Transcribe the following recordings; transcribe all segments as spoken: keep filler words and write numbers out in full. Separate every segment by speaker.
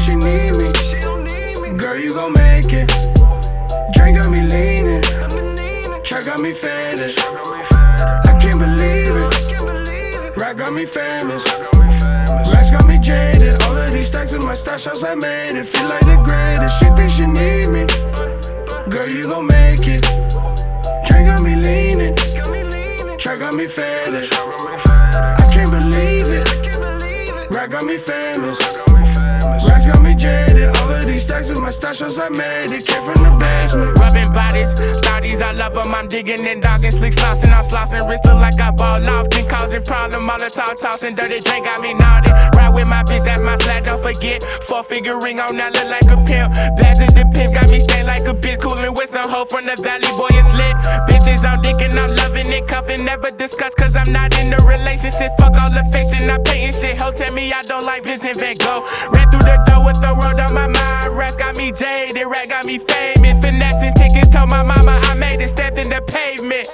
Speaker 1: she need me. Girl, you gon' make it. Drink got me leaning. Track got me faded. I can't believe it. Rap got me famous. Racks got me jaded. All of these stacks in my stash house, I made it. Feel like the greatest. She think she need me. Girl, you gon' make it. Drink got me leaning. Track got me faded. I can't believe it. Rap got me famous. Racks got me jaded. All of these stacks in my stash house, I made it. Came from the basement.
Speaker 2: Rubbing bodies, thotties, I love them. I'm digging and dogging, slick saucing, I'm slossing. Wrist look like I ball off, been causing problem. All the talk, tossing, dirty drink got me naughty. Ride with my bitch, that's my slap, don't forget. Four figure ring on, now look like a pimp. Blasting the pimp, got me stained like a bitch. Coolin' with some hoe from the valley, boy, it's lit. Bitches on dick and I'm loving it, cuffing, never discuss, cause I'm not in a relationship. Fuck all the fakes and I'm painting shit. Ho, tell me I don't like Vincent Van Gogh. Ran through the door with the world on my mind. Rats got me jaded, rat got me famous. Finessing tickets, told my mama I made it, stepped in the pavement.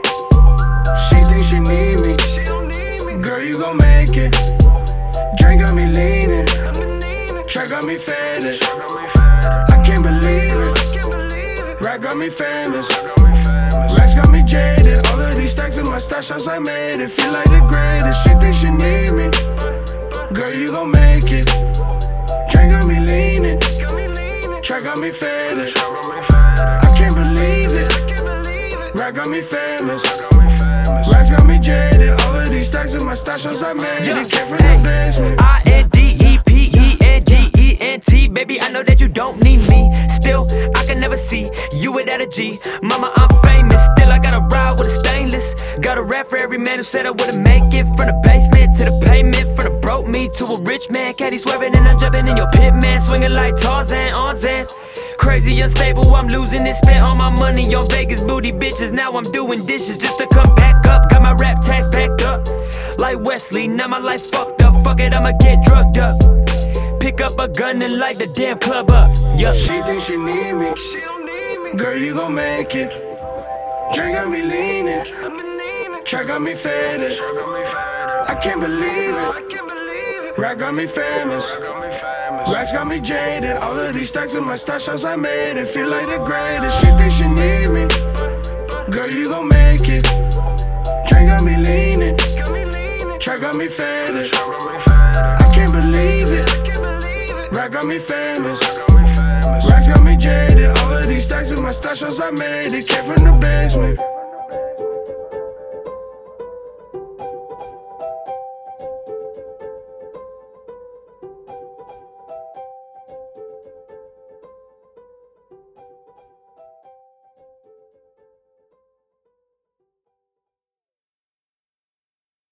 Speaker 1: She think she need me. Girl, you gon' make it. Drink got me leaning. Track got me faded. I can't believe it. Rap got me famous. Racks got me jaded. All of these stacks in my stash house, I made it. Feel like the greatest. She think she need me. Girl, you gon' make it. Drink got me leaning. Track got me faded. I can't believe it. Rap got me famous. Racks got me jaded. All of these stacks in my stash house, I made it. Came from the basement.
Speaker 3: I N D E P E N D E N T. Baby, I know that you don't need me. Still, I can never see you without a G. Mama, I'm famous. Still, I got a ride with a stainless. Got a rap for every man who said I wouldn't make it. From the basement to the pavement. From the broke me to a rich man. Caddy swerving and I'm jumping in your pit, man. Swinging like Tarzan on Zans. Crazy, unstable, I'm losing it. Spent all my money on Vegas booty bitches. Now I'm doing dishes just to come back up. Got my rap tags packed up like Wesley, now my life fucked up. Fuck it, I'ma get drugged up. Pick up a gun and light the damn club up. Yeah.
Speaker 1: She think she need me. Girl, you gon' make it. Drink got me leaning. Track got me faded. I can't believe it. Rap got me famous. Racks got me jaded. All of these stacks in my stash house, I made it. Feel like the greatest. She think she need me. Girl, you gon' make it. Drink got me leaning. Track got me faded. I can't believe it. Rap got me famous. Racks got me jaded. All of these stacks in my stash house, I made it. Came from the basement.